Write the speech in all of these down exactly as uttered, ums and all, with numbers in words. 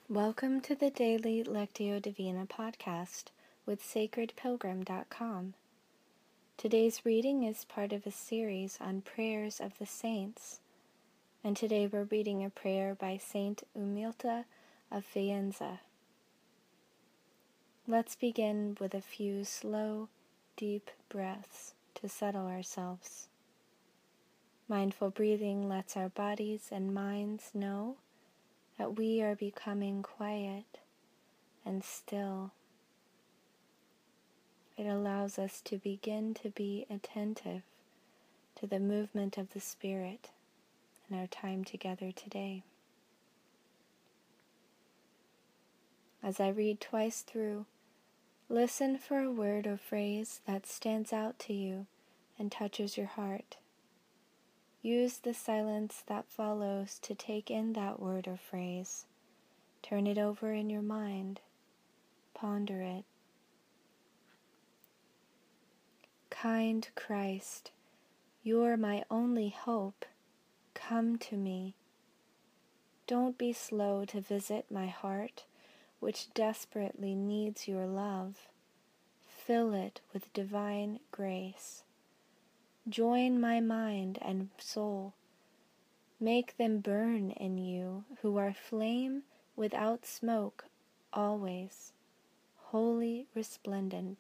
Welcome to the Daily Lectio Divina podcast with sacred pilgrim dot com. Today's reading is part of a series on prayers of the saints, and today we're reading a prayer by Saint Umilta of Faenza. Let's begin with a few slow, deep breaths to settle ourselves. Mindful breathing lets our bodies and minds know that we are becoming quiet and still. It allows us to begin to be attentive to the movement of the Spirit in our time together today. As I read twice through, listen for a word or phrase that stands out to you and touches your heart. Use the silence that follows to take in that word or phrase. Turn it over in your mind. Ponder it. Kind Christ, you're my only hope. Come to me. Don't be slow to visit my heart, which desperately needs your love. Fill it with divine grace. Join my mind and soul. Make them burn in you, who are flame without smoke, always, holy resplendent.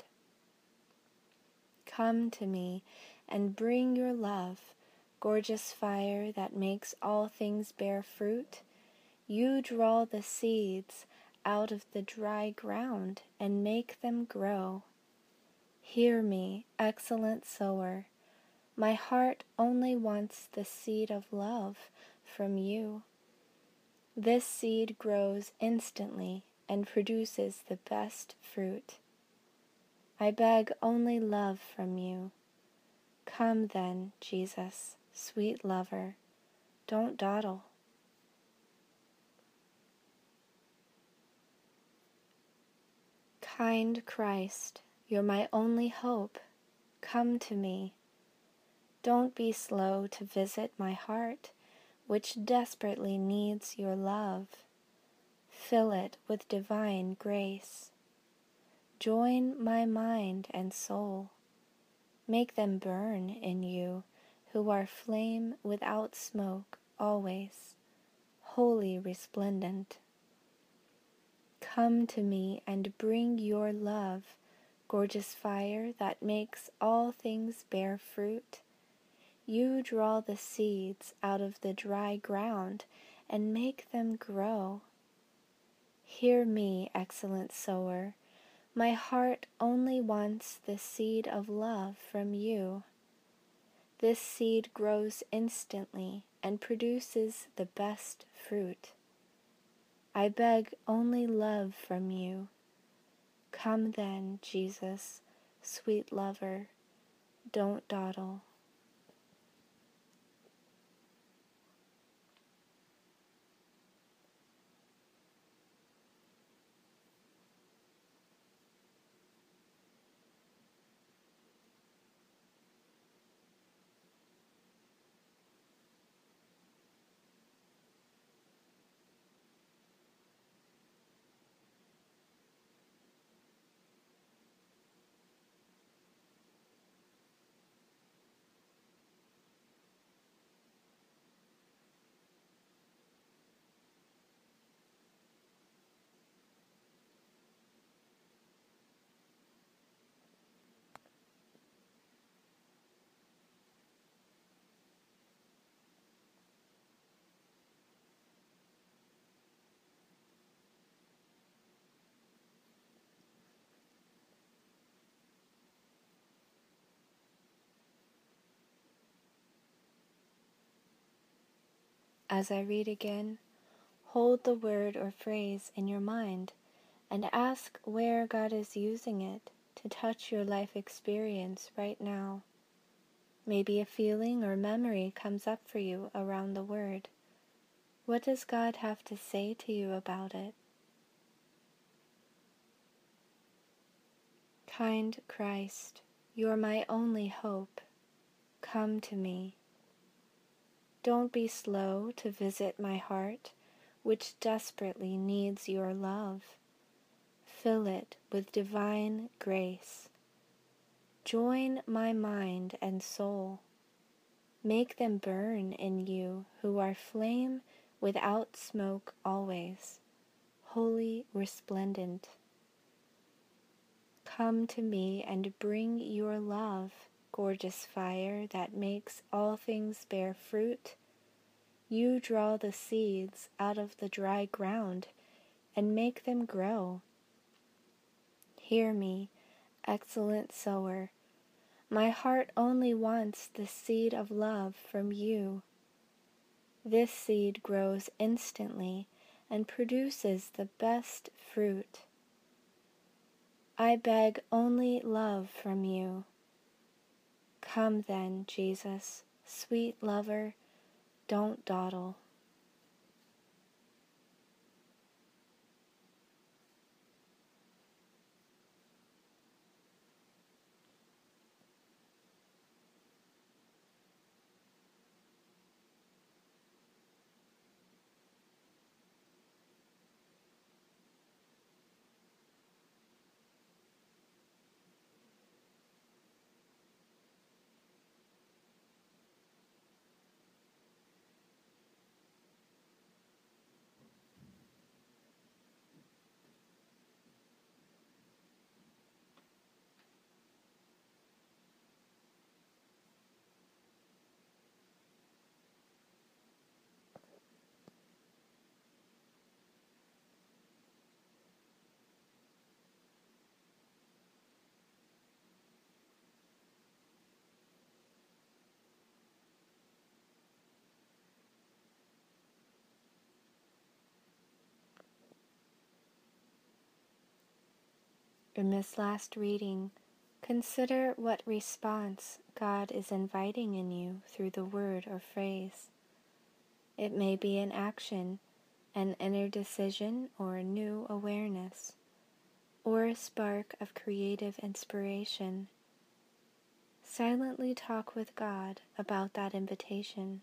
Come to me and bring your love, gorgeous fire that makes all things bear fruit. You draw the seeds out of the dry ground and make them grow. Hear me, excellent sower. My heart only wants the seed of love from you. This seed grows instantly and produces the best fruit. I beg only love from you. Come then, Jesus, sweet lover, don't dawdle. Kind Christ, you're my only hope. Come to me. Don't be slow to visit my heart, which desperately needs your love. Fill it with divine grace. Join my mind and soul. Make them burn in you, who are flame without smoke, always, holy resplendent. Come to me and bring your love, gorgeous fire that makes all things bear fruit. You draw the seeds out of the dry ground and make them grow. Hear me, excellent sower. My heart only wants the seed of love from you. This seed grows instantly and produces the best fruit. I beg only love from you. Come then, Jesus, sweet lover, don't dawdle. As I read again, hold the word or phrase in your mind and ask where God is using it to touch your life experience right now. Maybe a feeling or memory comes up for you around the word. What does God have to say to you about it? Kind Christ, you're my only hope. Come to me. Don't be slow to visit my heart, which desperately needs your love. Fill it with divine grace. Join my mind and soul. Make them burn in you who are flame without smoke always, holy resplendent. Come to me and bring your love, gorgeous fire that makes all things bear fruit. You draw the seeds out of the dry ground and make them grow. Hear me, excellent sower. My heart only wants the seed of love from you. This seed grows instantly and produces the best fruit. I beg only love from you. Come then, Jesus, sweet lover, don't dawdle. In this last reading, consider what response God is inviting in you through the word or phrase. It may be an action, an inner decision, or a new awareness, or a spark of creative inspiration. Silently talk with God about that invitation.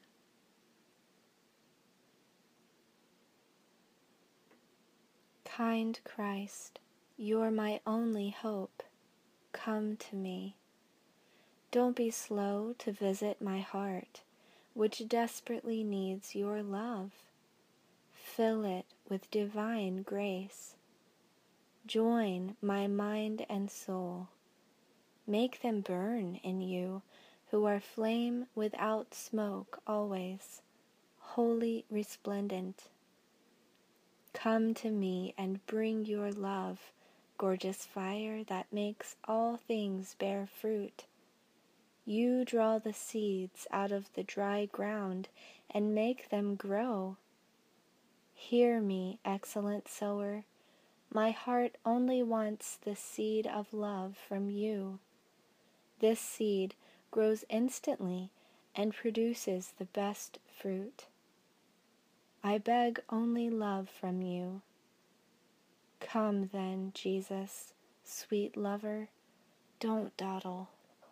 Kind Christ, you're my only hope. Come to me. Don't be slow to visit my heart, which desperately needs your love. Fill it with divine grace. Join my mind and soul. Make them burn in you who are flame without smoke always, holy resplendent. Come to me and bring your love, gorgeous fire that makes all things bear fruit. You draw the seeds out of the dry ground and make them grow. Hear me, excellent sower. My heart only wants the seed of love from you. This seed grows instantly and produces the best fruit. I beg only love from you. Come then, Jesus, sweet lover, don't dawdle.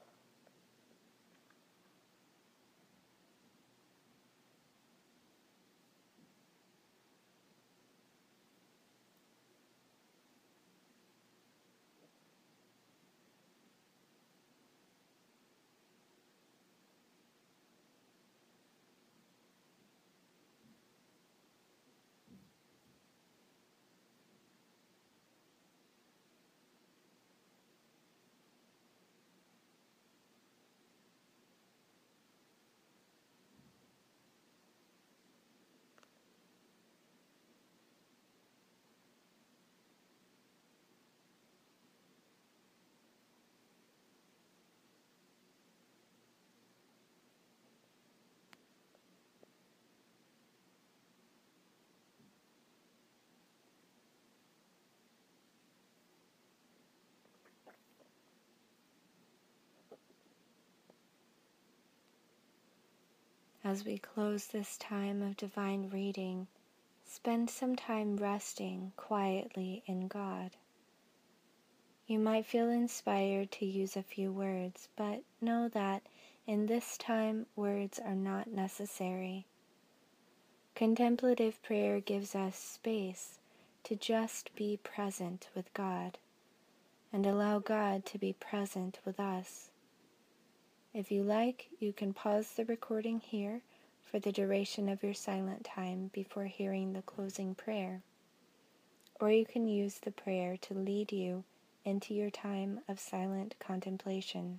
As we close this time of divine reading, spend some time resting quietly in God. You might feel inspired to use a few words, but know that in this time words are not necessary. Contemplative prayer gives us space to just be present with God and allow God to be present with us. If you like, you can pause the recording here for the duration of your silent time before hearing the closing prayer, or you can use the prayer to lead you into your time of silent contemplation.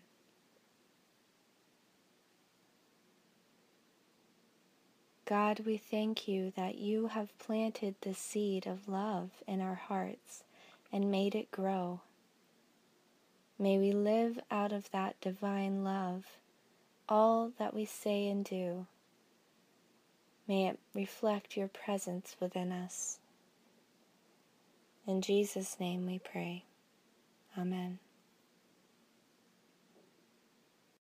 God, we thank you that you have planted the seed of love in our hearts and made it grow. May we live out of that divine love all that we say and do. May it reflect your presence within us. In Jesus' name we pray. Amen.